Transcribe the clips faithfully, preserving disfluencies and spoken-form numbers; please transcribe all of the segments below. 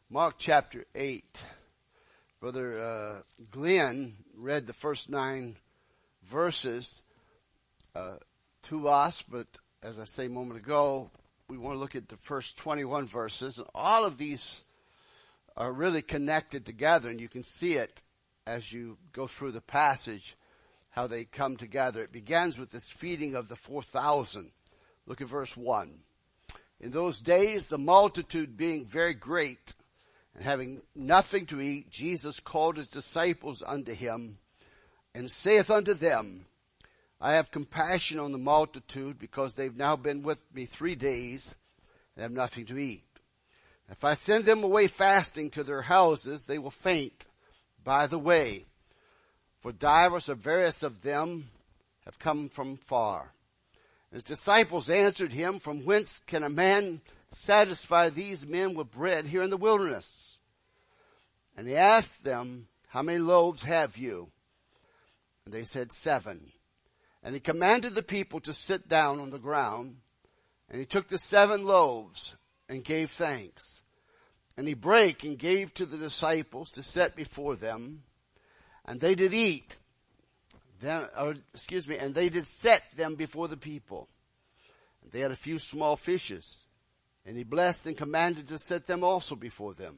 Mark chapter eight. Brother uh, Glenn read the first nine verses uh, to us, but as I say a moment ago, we want to look at the first twenty-one verses. And all of these are really connected together, and you can see it as you go through the passage, how they come together. It begins with this feeding of the four thousand. Look at verse one. In those days, the multitude being very great, and having nothing to eat, Jesus called his disciples unto him, and saith unto them, I have compassion on the multitude, because they've now been with me three days, and have nothing to eat. If I send them away fasting to their houses, they will faint by the way. For divers or various of them have come from far. His disciples answered him, From whence can a man satisfy these men with bread here in the wilderness? And he asked them, How many loaves have you? And they said, Seven. And he commanded the people to sit down on the ground. And he took the seven loaves and gave thanks. And he brake and gave to the disciples to set before them. And they did eat. Then, or, excuse me, and they did set them before the people. And they had a few small fishes. And he blessed and commanded to set them also before them.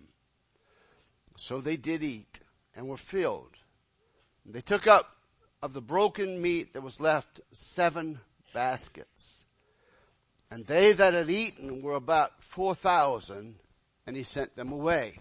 So they did eat and were filled. And they took up of the broken meat that was left seven baskets. And they that had eaten were about four thousand, and he sent them away.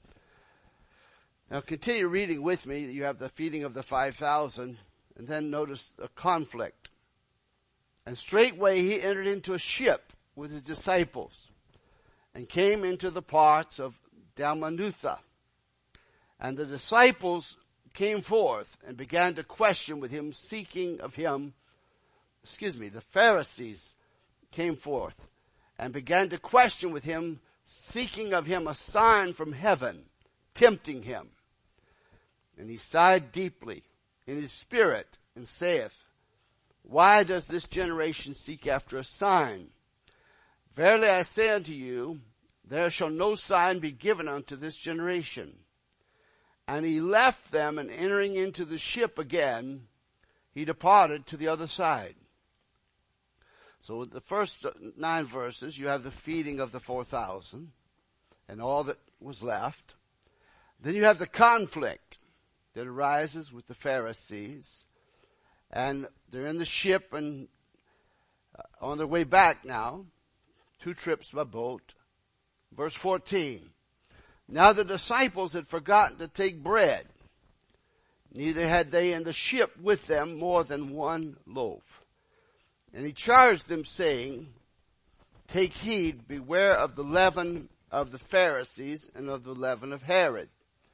Now continue reading with me. You have the feeding of the five thousand, and then notice a conflict. And straightway he entered into a ship with his disciples, and came into the parts of Dalmanutha. And the disciples came forth and began to question with him, seeking of him, excuse me, the Pharisees came forth and began to question with him, seeking of him a sign from heaven, tempting him. And he sighed deeply in his spirit and saith, Why does this generation seek after a sign? Verily I say unto you, there shall no sign be given unto this generation. And he left them, and entering into the ship again, he departed to the other side. So with the first nine verses, you have the feeding of the four thousand, and all that was left. Then you have the conflict that arises with the Pharisees, and they're in the ship and on their way back now, two trips by boat. Verse fourteen. Now the disciples had forgotten to take bread. Neither had they in the ship with them more than one loaf. And he charged them, saying, Take heed, beware of the leaven of the Pharisees and of the leaven of Herod.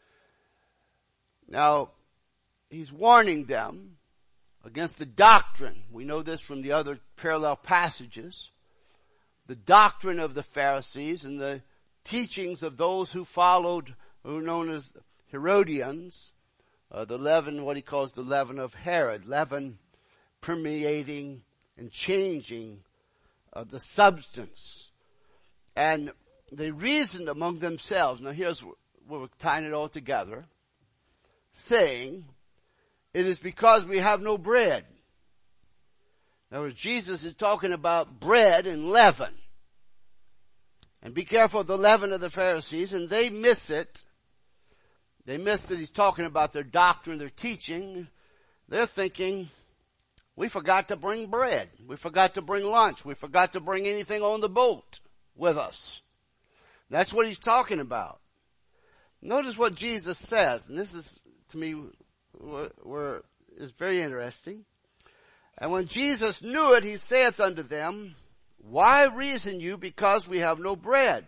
Now, he's warning them against the doctrine. We know this from the other parallel passages. The doctrine of the Pharisees and the teachings of those who followed, who are known as Herodians, uh, the leaven, what he calls the leaven of Herod, leaven permeating and changing uh, the substance. And they reasoned among themselves. Now here's where we're tying it all together, saying, it is because we have no bread. In other words, Jesus is talking about bread and leaven. And be careful of the leaven of the Pharisees, and they miss it. They miss that he's talking about their doctrine, their teaching. They're thinking, we forgot to bring bread. We forgot to bring lunch. We forgot to bring anything on the boat with us. That's what he's talking about. Notice what Jesus says, and this is, to me, where is very interesting. And when Jesus knew it, he saith unto them, Why reason you because we have no bread?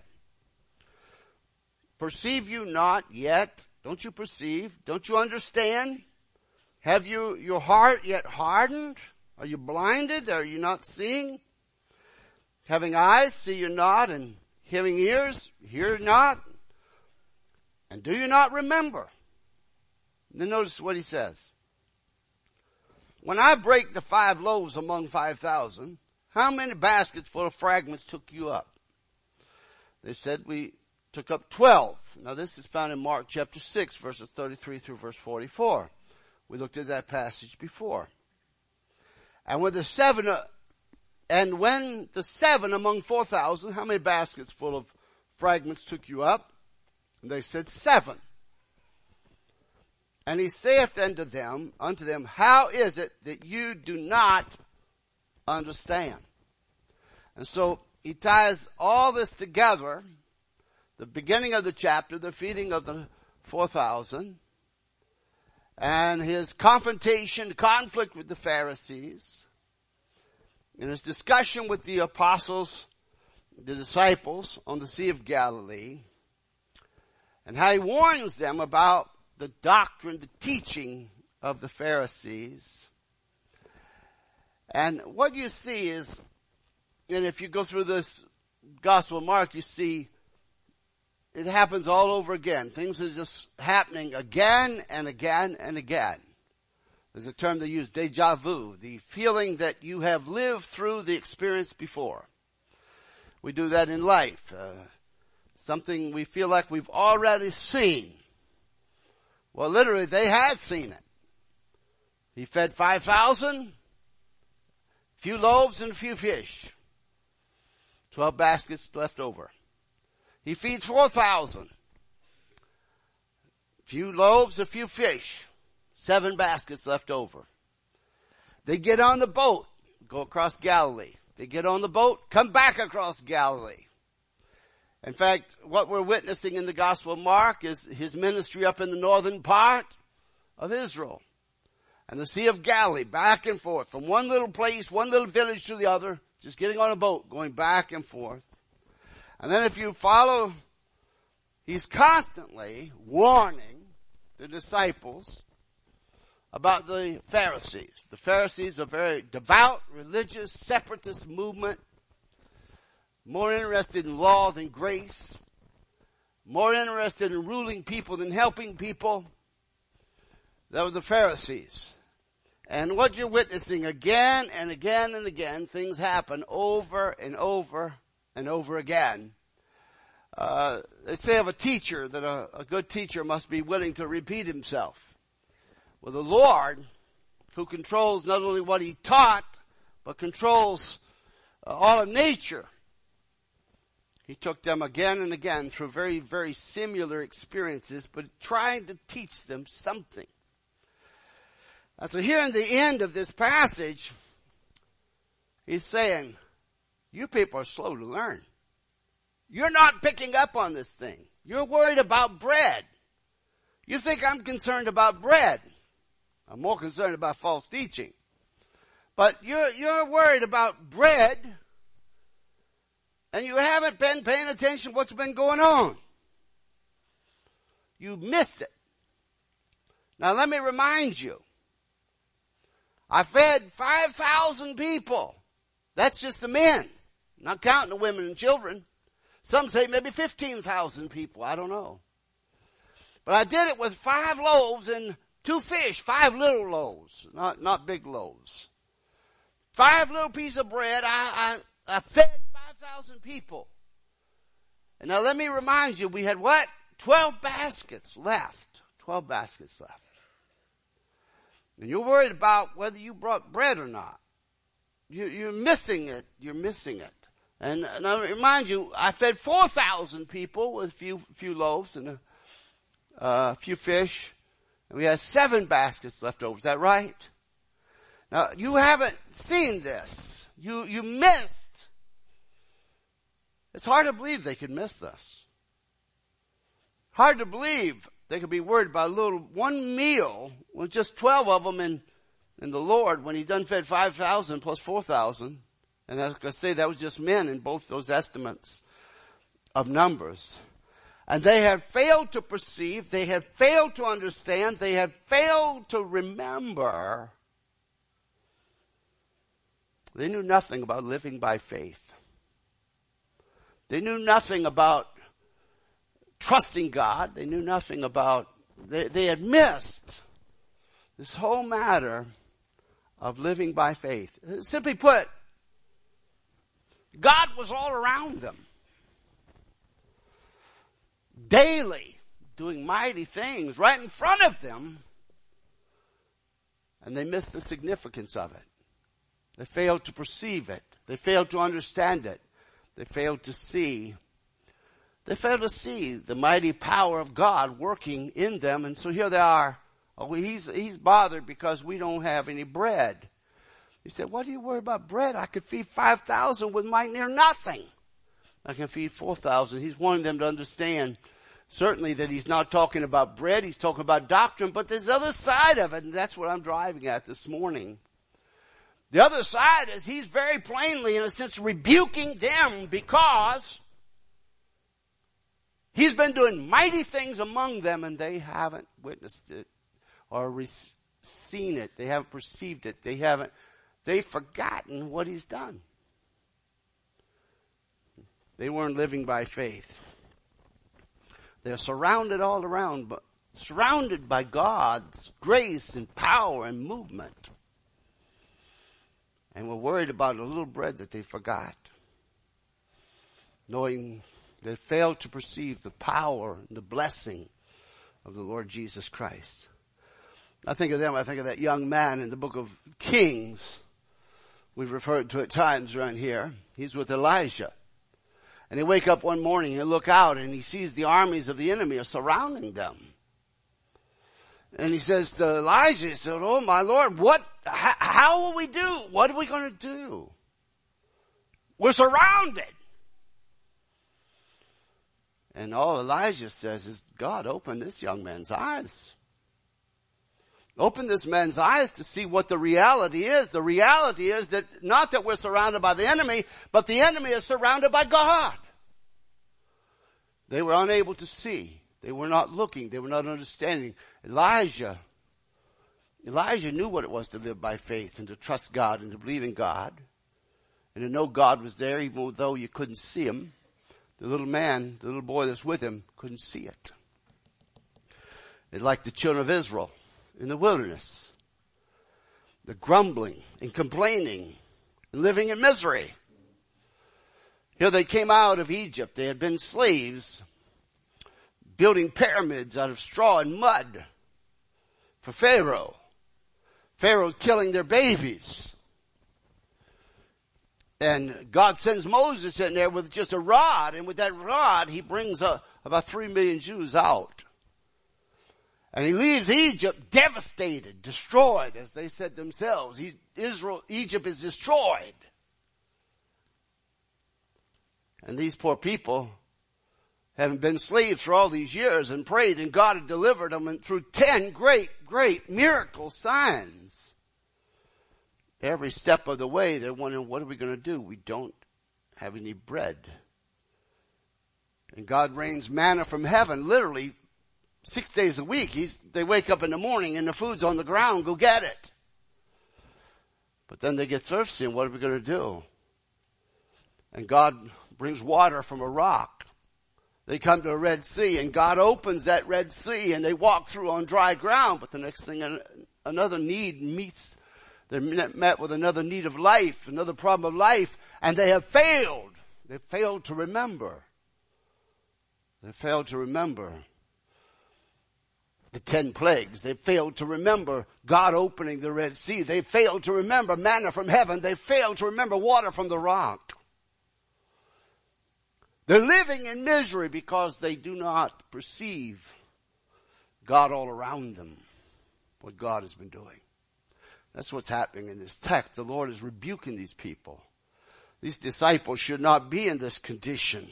Perceive you not yet? Don't you perceive? Don't you understand? Have you your heart yet hardened? Are you blinded? Are you not seeing? Having eyes, see you not, and hearing ears, hear not? And do you not remember? Then notice what he says. When I break the five loaves among five thousand, how many baskets full of fragments took you up? They said, we took up twelve. Now this is found in Mark chapter six, verses thirty-three through verse forty-four. We looked at that passage before. And when the seven, uh, and when the seven among four thousand, how many baskets full of fragments took you up? And they said, seven. And he saith unto them, unto them, how is it that you do not understand? And so he ties all this together. The beginning of the chapter, the feeding of the four thousand, and his confrontation, conflict with the Pharisees, and his discussion with the apostles, the disciples on the Sea of Galilee, and how he warns them about the doctrine, the teaching of the Pharisees. And what you see is, and if you go through this Gospel of Mark, you see it happens all over again. Things are just happening again and again and again. There's a term they use, deja vu, the feeling that you have lived through the experience before. We do that in life. Uh, something we feel like we've already seen. Well, literally, they had seen it. He fed five thousand, few loaves and a few fish. Twelve baskets left over. He feeds four thousand. Few loaves, a few fish. Seven baskets left over. They get on the boat, go across Galilee. They get on the boat, come back across Galilee. In fact, what we're witnessing in the Gospel of Mark is his ministry up in the northern part of Israel. And the Sea of Galilee, back and forth, from one little place, one little village to the other, just getting on a boat, going back and forth. And then if you follow, he's constantly warning the disciples about the Pharisees. The Pharisees are very devout, religious, separatist movement, more interested in law than grace, more interested in ruling people than helping people. That was the Pharisees. And what you're witnessing again and again and again, things happen over and over and over again. Uh, they say of a teacher that a, a good teacher must be willing to repeat himself. Well, the Lord, who controls not only what he taught, but controls uh, all of nature, he took them again and again through very, very similar experiences, but trying to teach them something. And so here in the end of this passage, he's saying, you people are slow to learn. You're not picking up on this thing. You're worried about bread. You think I'm concerned about bread. I'm more concerned about false teaching. But you're, you're worried about bread, and you haven't been paying attention to what's been going on. You missed it. Now let me remind you. I fed five thousand people. That's just the men. Not counting the women and children. Some say maybe fifteen thousand people. I don't know. But I did it with five loaves and two fish. Five little loaves. Not, not big loaves. Five little pieces of bread. I, I, I fed five thousand people. And now let me remind you, we had what? Twelve baskets left. Twelve baskets left. And you're worried about whether you brought bread or not. You, you're missing it. You're missing it. And, and I remind you, I fed four thousand people with a few, few loaves and a uh, few fish. And we had seven baskets left over. Is that right? Now, you haven't seen this. You, you missed. It's hard to believe they could miss this. Hard to believe they could be worried about a little one meal with just twelve of them in, in the Lord when he's done fed five thousand plus four thousand. And I was going to say that was just men in both those estimates of numbers. And they had failed to perceive, they had failed to understand, they had failed to remember. They knew nothing about living by faith. They knew nothing about trusting God. They knew nothing about, they, they had missed this whole matter of living by faith. Simply put, God was all around them. daily doing mighty things right in front of them, and they missed the significance of it. They failed to perceive it. They failed to understand it. They failed to see. They failed to see the mighty power of God working in them. And so here they are. Oh, he's, he's bothered because we don't have any bread. He said, what do you worry about bread? I could feed five thousand with my near nothing. I can feed four thousand. He's wanting them to understand certainly that he's not talking about bread. He's talking about doctrine, but there's the other side of it. And that's what I'm driving at this morning. The other side is he's very plainly, in a sense, rebuking them because he's been doing mighty things among them and they haven't witnessed it or re- seen it. They haven't perceived it. They haven't, they've forgotten what he's done. They weren't living by faith. They're surrounded all around, but surrounded by God's grace and power and movement. And we're worried about a little bread that they forgot. Knowing they failed to perceive the power and the blessing of the Lord Jesus Christ. I think of them, I think of that young man in the book of Kings. We've referred to it times around here. He's with Elijah. And they wake up one morning and look out and he sees the armies of the enemy are surrounding them. And he says to Elijah, he said, oh my Lord, what, how, how will we do? What are we going to do? We're surrounded. And all Elijah says is, God, open this young man's eyes. Open this man's eyes to see what the reality is. The reality is that not that we're surrounded by the enemy, but the enemy is surrounded by God. They were unable to see. They were not looking. They were not understanding. Elijah, Elijah knew what it was to live by faith and to trust God and to believe in God and to know God was there even though you couldn't see him. The little man, the little boy that's with him couldn't see it. It's like the children of Israel in the wilderness. They're grumbling and complaining and living in misery. Here they came out of Egypt. They had been slaves, building pyramids out of straw and mud for Pharaoh. Pharaoh's killing their babies. And God sends Moses in there with just a rod, and with that rod he brings uh, about three million Jews out. And he leaves Egypt devastated, destroyed, as they said themselves. He's, Israel, Egypt is destroyed. And these poor people, having been slaves for all these years and prayed, and God had delivered them and through ten great, great miracle signs. Every step of the way, they're wondering, what are we going to do? We don't have any bread. And God rains manna from heaven, literally six days a week. He's, they wake up in the morning and the food's on the ground, go get it. But then they get thirsty, and what are we going to do? And God brings water from a rock. They come to a Red Sea, and God opens that Red Sea, and they walk through on dry ground. But the next thing, another need meets, they're met with another need of life, another problem of life, and they have failed. They failed to remember. They failed to remember the ten plagues. They failed to remember God opening the Red Sea. They failed to remember manna from heaven. They failed to remember water from the rock. They're living in misery because they do not perceive God all around them, what God has been doing. That's what's happening in this text. The Lord is rebuking these people. These disciples should not be in this condition.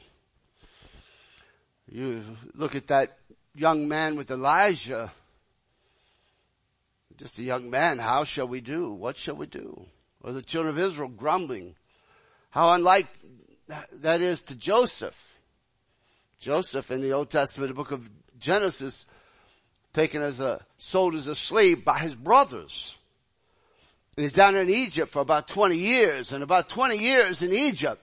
You look at that young man with Elijah. Just a young man. How shall we do? What shall we do? Or the children of Israel grumbling. How unlike that is to Joseph. Joseph in the Old Testament, the book of Genesis, taken as a, sold as a slave by his brothers. And he's down in Egypt for about twenty years. And about twenty years in Egypt,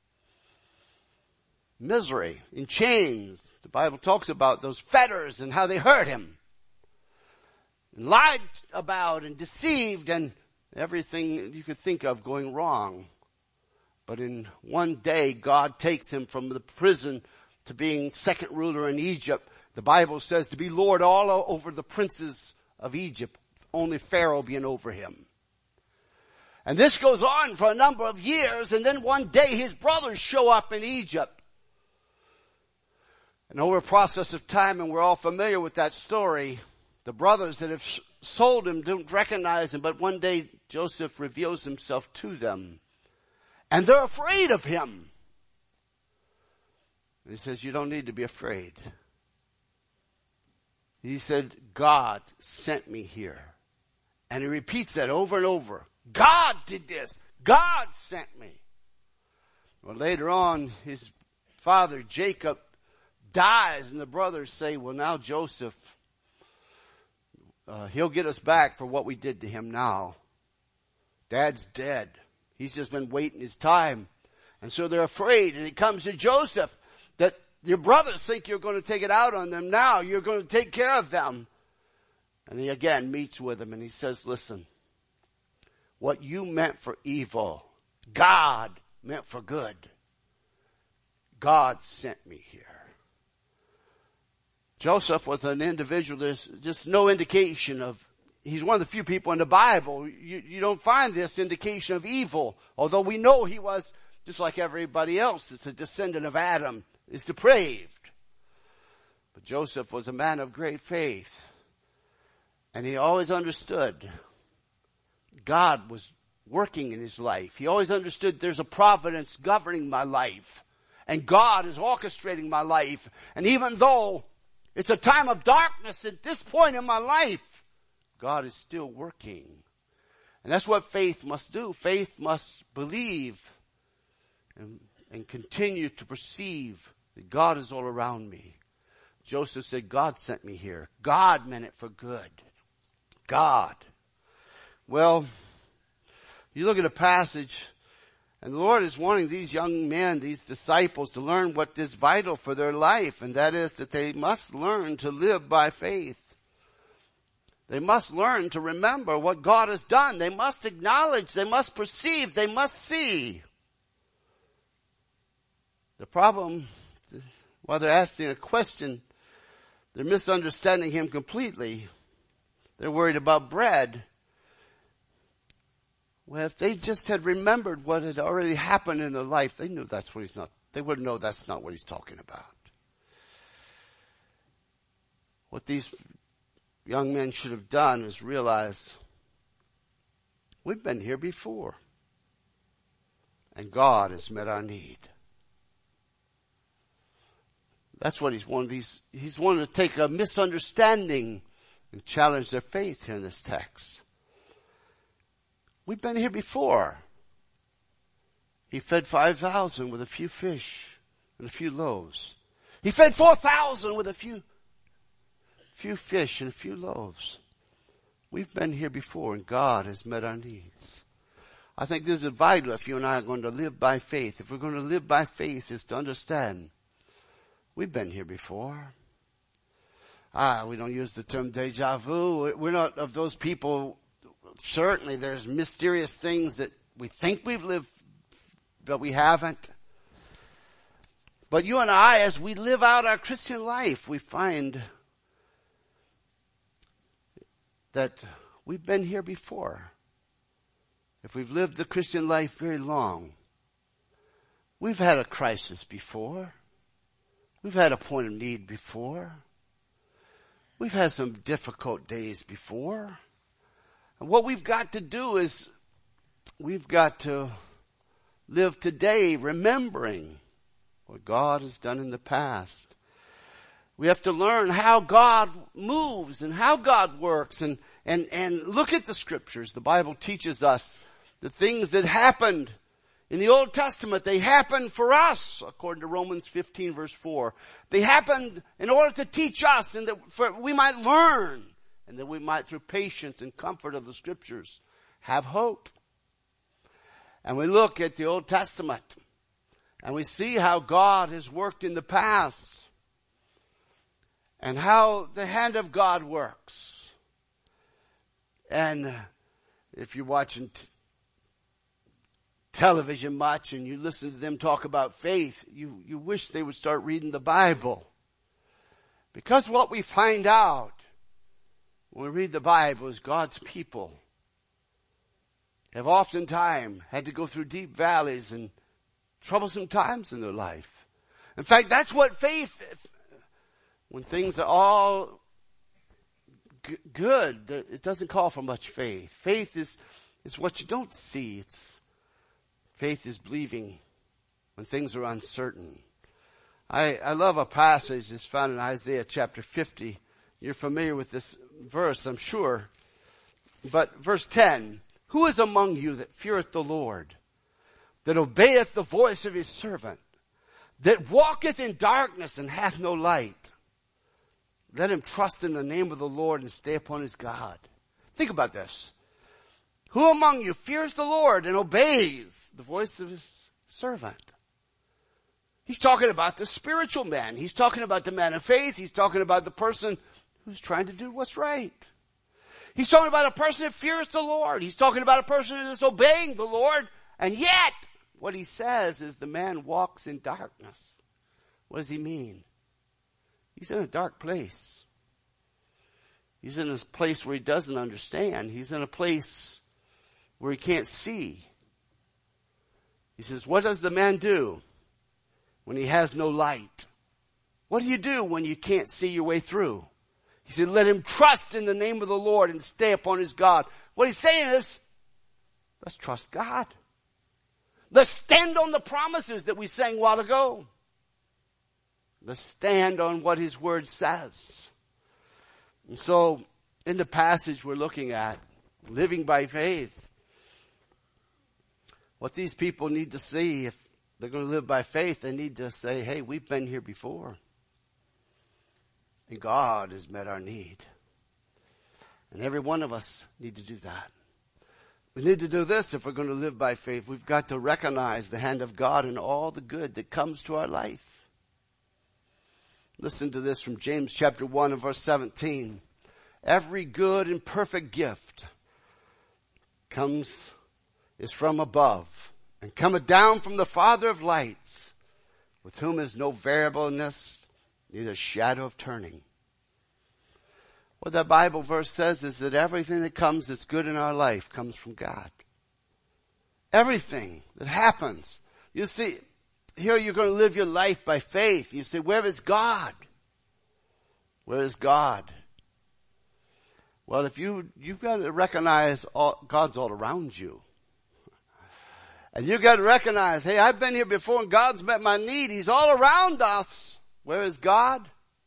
misery, in chains. The Bible talks about those fetters and how they hurt him. And lied about and deceived and everything you could think of going wrong. But in one day, God takes him from the prison to being second ruler in Egypt. The Bible says to be Lord all over the princes of Egypt, only Pharaoh being over him. And this goes on for a number of years, and then one day his brothers show up in Egypt. And over a process of time, and we're all familiar with that story, the brothers that have sold him don't recognize him, but one day Joseph reveals himself to them. And they're afraid of him. And he says, you don't need to be afraid. He said, God sent me here. And he repeats that over and over. God did this. God sent me. Well, later on, his father Jacob dies, and the brothers say, well, now Joseph, uh, he'll get us back for what we did to him now. Dad's dead. He's just been waiting his time. And so they're afraid, and it comes to Joseph that your brothers think you're going to take it out on them now. You're going to take care of them. And he again meets with them, and he says, listen, what you meant for evil, God meant for good. God sent me here. Joseph was an individual, there's just no indication of, he's one of the few people in the Bible, you, you don't find this indication of evil, although we know he was, just like everybody else, it's a descendant of Adam, is depraved. But Joseph was a man of great faith, and he always understood God was working in his life. He always understood there's a providence governing my life, and God is orchestrating my life, and even though it's a time of darkness at this point in my life, God is still working. And that's what faith must do. Faith must believe and, and continue to perceive that God is all around me. Joseph said, God sent me here. God meant it for good. God. Well, you look at a passage, and the Lord is wanting these young men, these disciples, to learn what is vital for their life, and that is that they must learn to live by faith. They must learn to remember what God has done. They must acknowledge, they must perceive, they must see. The problem, while they're asking a question, they're misunderstanding him completely. They're worried about bread. Well, if they just had remembered what had already happened in their life, they knew that's what he's not, they would know that's not what he's talking about. What these young men should have done is realize we've been here before, and God has met our need. That's what he's wanted. He's, he's wanted to take a misunderstanding and challenge their faith here in this text. We've been here before. He fed five thousand with a few fish and a few loaves. He fed four thousand with a few, few fish and a few loaves. We've been here before, and God has met our needs. I think this is vital if you and I are going to live by faith. If we're going to live by faith, is to understand we've been here before. Ah, we don't use the term deja vu. We're not of those people. Certainly there's mysterious things that we think we've lived, but we haven't. But you and I, as we live out our Christian life, we find that we've been here before. If we've lived the Christian life very long, we've had a crisis before. We've had a point of need before. We've had some difficult days before. And what we've got to do is we've got to live today remembering what God has done in the past. We have to learn how God moves and how God works, and, and, and look at the scriptures. The Bible teaches us the things that happened in the Old Testament. They happened for us, according to Romans fifteen verse four. They happened in order to teach us, and that for, we might learn, and that we might, through patience and comfort of the scriptures, have hope. And we look at the Old Testament, and we see how God has worked in the past, and how the hand of God works. And if you're watching t- television much and you listen to them talk about faith, you, you wish they would start reading the Bible. Because what we find out when we read the Bible is God's people have oftentimes had to go through deep valleys and troublesome times in their life. In fact, that's what faith, when things are all g- good, it doesn't call for much faith. Faith is, is what you don't see. It's, faith is believing when things are uncertain. I, I love a passage that's found in Isaiah chapter fifty. You're familiar with this verse, I'm sure. But verse ten, who is among you that feareth the Lord, that obeyeth the voice of his servant, that walketh in darkness and hath no light? Let him trust in the name of the Lord and stay upon his God. Think about this. Who among you fears the Lord and obeys the voice of his servant? He's talking about the spiritual man. He's talking about the man of faith. He's talking about the person who's trying to do what's right. He's talking about a person that fears the Lord. He's talking about a person that's obeying the Lord. And yet, what he says is the man walks in darkness. What does he mean? He's in a dark place. He's in a place where he doesn't understand. He's in a place where he can't see. He says, what does the man do when he has no light? What do you do when you can't see your way through? He said, let him trust in the name of the Lord and stay upon his God. What he's saying is, let's trust God. Let's stand on the promises that we sang a while ago. Let's stand on what his word says. And so, in the passage we're looking at, living by faith, what these people need to see, if they're going to live by faith, they need to say, hey, we've been here before. And God has met our need. And every one of us need to do that. We need to do this if we're going to live by faith. We've got to recognize the hand of God in all the good that comes to our life. Listen to this from James chapter one and verse seventeen. Every good and perfect gift comes, is from above, and cometh down from the Father of lights, with whom is no variableness, neither shadow of turning. What that Bible verse says is that everything that comes that's good in our life comes from God. Everything that happens. You see, here you're going to live your life by faith. You say, where is God? Where is God? Well, if you, you've got to recognize all, God's all around you. And you've got to recognize, hey, I've been here before and God's met my need. He's all around us. Where is God?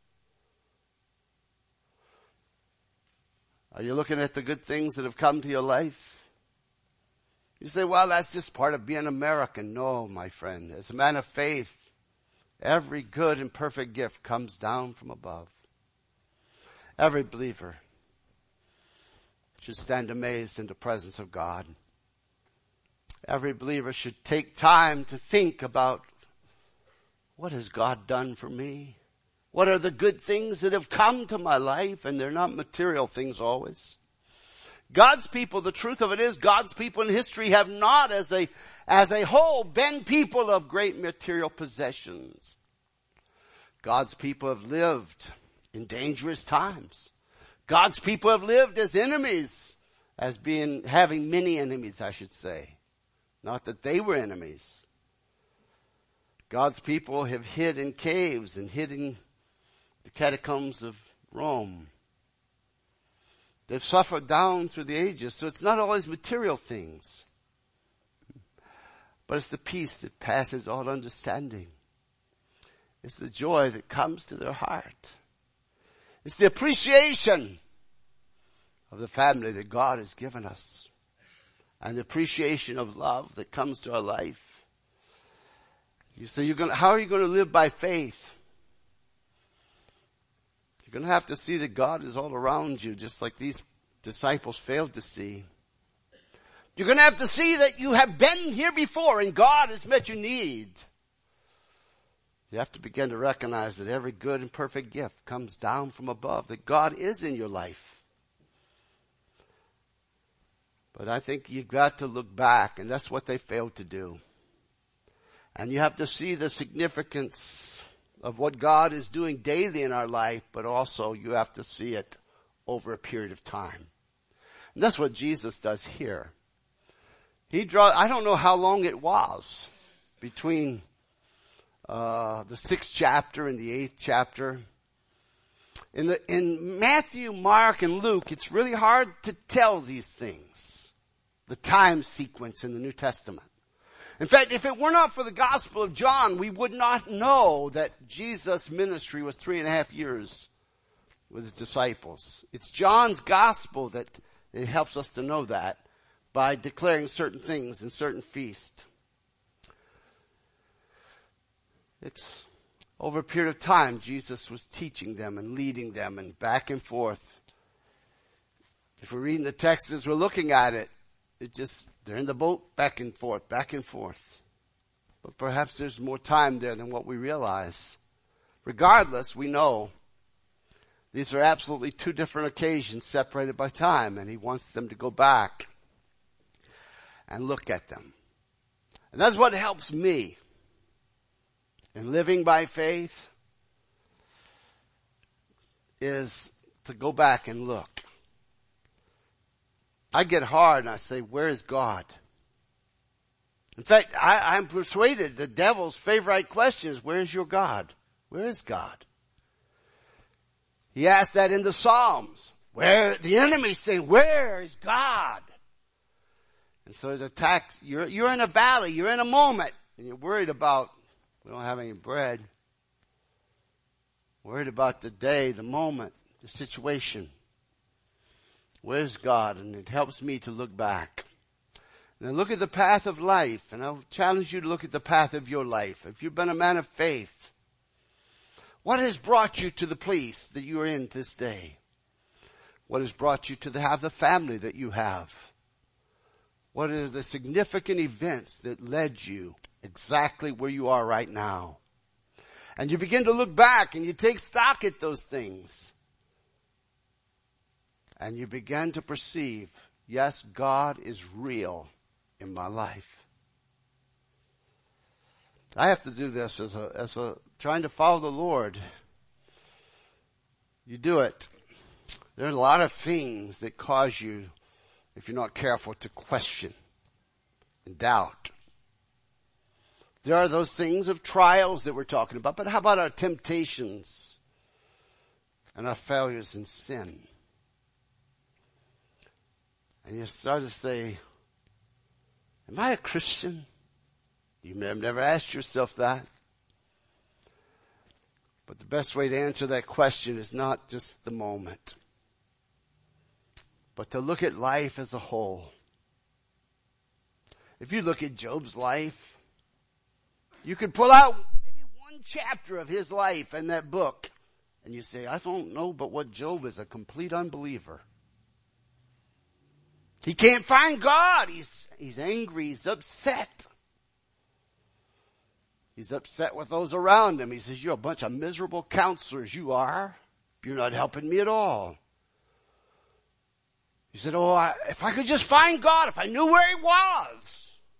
Are you looking at the good things that have come to your life? You say, well, that's just part of being American. No, my friend. As a man of faith, every good and perfect gift comes down from above. Every believer should stand amazed in the presence of God. Every believer should take time to think about, what has God done for me? What are the good things that have come to my life? And they're not material things always. God's people, the truth of it is, God's people in history have not as a, as a whole been people of great material possessions. God's people have lived in dangerous times. God's people have lived as enemies, as being, having many enemies, I should say. Not that they were enemies. God's people have hid in caves and hid in the catacombs of Rome. They've suffered down through the ages, so it's not always material things. But it's the peace that passes all understanding. It's the joy that comes to their heart. It's the appreciation of the family that God has given us. And the appreciation of love that comes to our life. You say, you're going to, how are you going to live by faith? You're going to have to see that God is all around you, just like these disciples failed to see. You're going to have to see that you have been here before and God has met your need. You have to begin to recognize that every good and perfect gift comes down from above, that God is in your life. But I think you've got to look back, and that's what they failed to do. And you have to see the significance of what God is doing daily in our life, but also you have to see it over a period of time. And that's what Jesus does here. He draw, I don't know how long it was between uh the sixth chapter and the eighth chapter. In the in Matthew, Mark, and Luke, it's really hard to tell these things, the time sequence in the New Testament. In fact, if it were not for the Gospel of John, we would not know that Jesus' ministry was three and a half years with his disciples. It's John's Gospel that it helps us to know that by declaring certain things in certain feasts. It's over a period of time, Jesus was teaching them and leading them and back and forth. If we're reading the text as we're looking at it, it just, they're in the boat back and forth, back and forth. But perhaps there's more time there than what we realize. Regardless, we know these are absolutely two different occasions separated by time, and he wants them to go back and look at them. And that's what helps me in living by faith, is to go back and look. I get hard and I say, where is God? In fact, I, I'm persuaded the devil's favorite question is, where is your God? Where is God? He asked that in the Psalms. Where, the enemy's saying, where is God? And so it attacks, you're, you're in a valley, you're in a moment, and you're worried about, we don't have any bread. Worried about the day, the moment, the situation. Where's God? And it helps me to look back. Now look at the path of life, and I'll challenge you to look at the path of your life. If you've been a man of faith, what has brought you to the place that you are in this day? What has brought you to the, have the family that you have? What are the significant events that led you exactly where you are right now? And you begin to look back and you take stock at those things. And you begin to perceive, yes, God is real in my life. I have to do this as a, as a, trying to follow the Lord. You do it. There are a lot of things that cause you, if you're not careful, to question and doubt. There are those things of trials that we're talking about, but how about our temptations and our failures in sin? And you start to say, am I a Christian? You may have never asked yourself that. But the best way to answer that question is not just the moment, but to look at life as a whole. If you look at Job's life, you could pull out maybe one chapter of his life in that book, and you say, I don't know, but what Job is a complete unbeliever. He can't find God. He's, he's angry. He's upset. He's upset with those around him. He says, you're a bunch of miserable counselors. You are. You're not helping me at all. He said, oh, I, if I could just find God, if I knew where he was.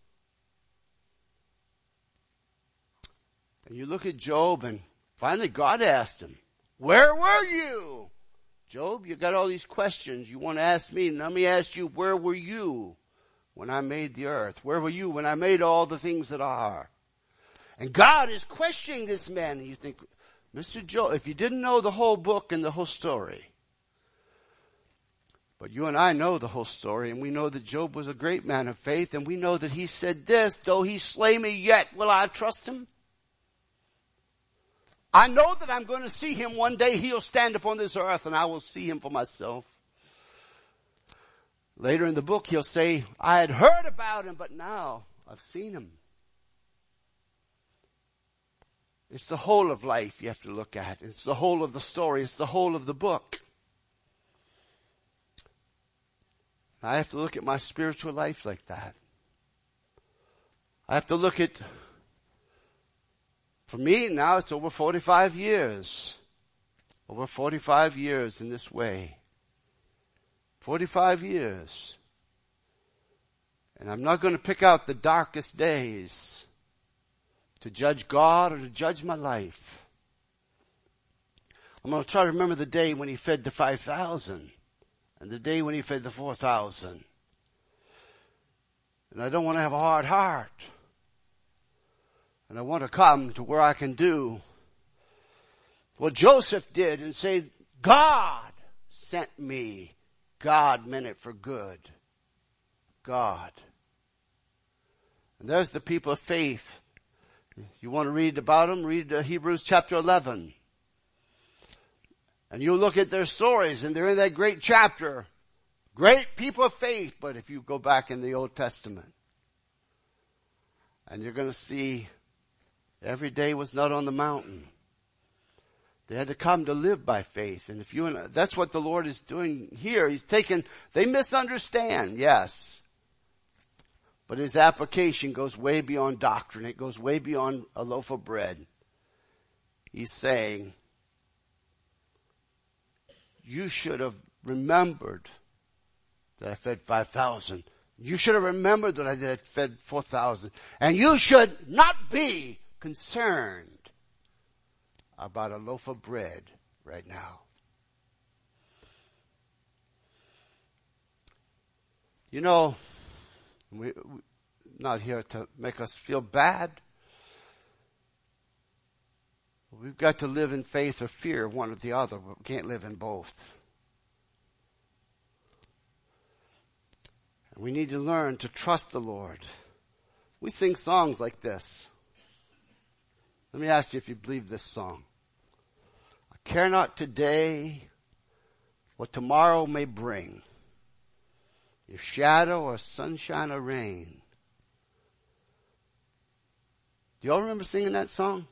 And you look at Job, and finally God asked him, where were you? Job, you got all these questions you want to ask me. Let me ask you, where were you when I made the earth? Where were you when I made all the things that are? And God is questioning this man. And you think, Mister Job, if you didn't know the whole book and the whole story, but you and I know the whole story, and we know that Job was a great man of faith, and we know that he said this, though he slay me, yet will I trust him. I know that I'm going to see him one day. He'll stand upon this earth, and I will see him for myself. Later in the book, he'll say, I had heard about him, but now I've seen him. It's the whole of life you have to look at. It's the whole of the story. It's the whole of the book. I have to look at my spiritual life like that. I have to look at, for me now it's over forty-five years. Over forty-five years in this way. forty-five years. And I'm not going to pick out the darkest days to judge God or to judge my life. I'm going to try to remember the day when he fed the five thousand and the day when he fed the four thousand. And I don't want to have a hard heart. And I want to come to where I can do what Joseph did and say, God sent me. God meant it for good. God. And there's the people of faith. You want to read about them? Read uh, Hebrews chapter eleven. And you look at their stories and they're in that great chapter. Great people of faith. But if you go back in the Old Testament and you're going to see every day was not on the mountain. They had to come to live by faith. And if you and that's what the Lord is doing here. He's taken, they misunderstand, yes. But his application goes way beyond doctrine. It goes way beyond a loaf of bread. He's saying, you should have remembered that I fed five thousand. You should have remembered that I did fed four thousand. And you should not be concerned about a loaf of bread right now. You know, we, we not here to make us feel bad. We've got to live in faith or fear, one or the other, but we can't live in both. And we need to learn to trust the Lord. We sing songs like this. Let me ask you if you believe this song. I care not today what tomorrow may bring, if shadow or sunshine or rain. Do y'all remember singing that song?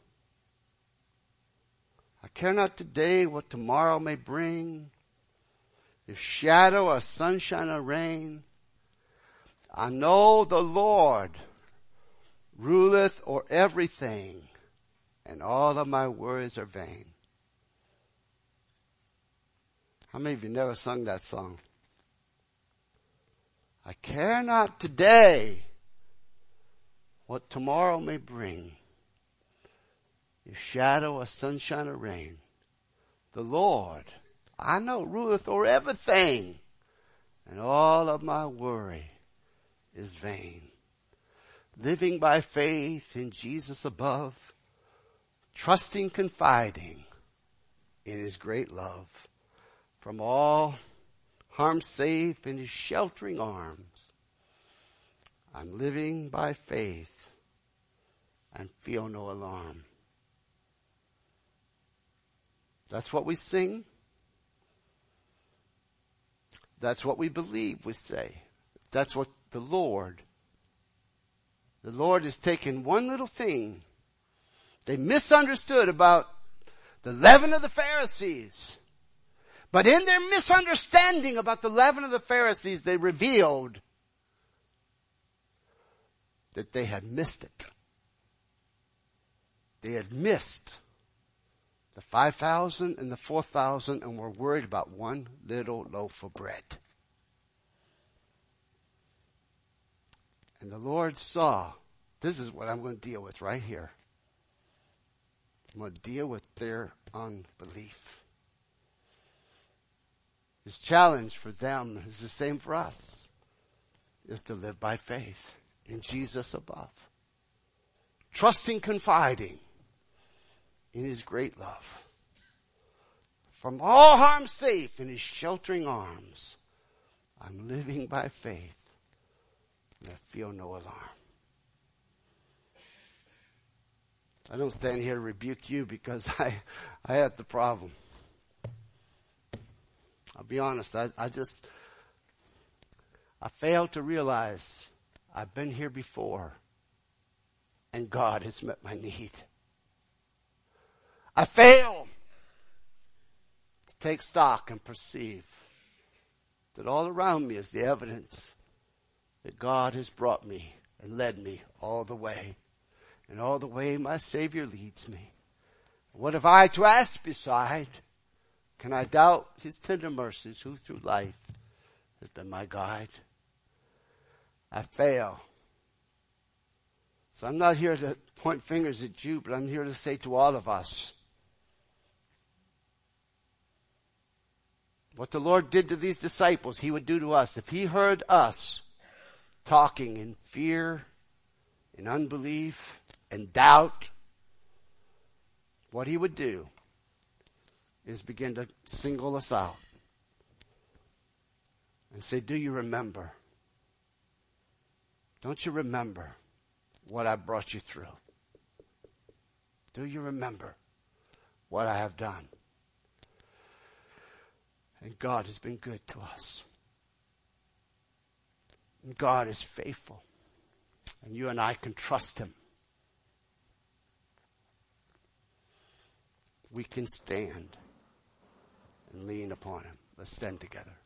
I care not today what tomorrow may bring, if shadow or sunshine or rain. I know the Lord ruleth o'er everything, and all of my worries are vain. How many of you never sung that song? I care not today what tomorrow may bring, if shadow or sunshine or rain. The Lord, I know, ruleth o'er everything, and all of my worry is vain. Living by faith in Jesus above, trusting, confiding in his great love. From all harm safe in his sheltering arms. I'm living by faith and feel no alarm. That's what we sing. That's what we believe we say. That's what the Lord, the Lord has taken one little thing they misunderstood about the leaven of the Pharisees. But in their misunderstanding about the leaven of the Pharisees, they revealed that they had missed it. They had missed the five thousand and the four thousand and were worried about one little loaf of bread. And the Lord saw, this is what I'm going to deal with right here. I'm going to deal with their unbelief. His challenge for them is the same for us, is to live by faith in Jesus above. Trusting, confiding in his great love. From all harm safe in his sheltering arms. I'm living by faith and I feel no alarm. I don't stand here to rebuke you because I, I had the problem. I'll be honest, I, I just, I failed to realize I've been here before and God has met my need. I fail to take stock and perceive that all around me is the evidence that God has brought me and led me all the way. And all the way my Savior leads me. What have I to ask beside? Can I doubt his tender mercies who through life has been my guide? I fail. So I'm not here to point fingers at you, but I'm here to say to all of us, what the Lord did to these disciples, He would do to us. If He heard us talking in fear, in unbelief, and doubt, what He would do is begin to single us out and say, do you remember? Don't you remember what I brought you through? Do you remember what I have done? And God has been good to us. And God is faithful. And you and I can trust Him. We can stand and lean upon Him. Let's stand together.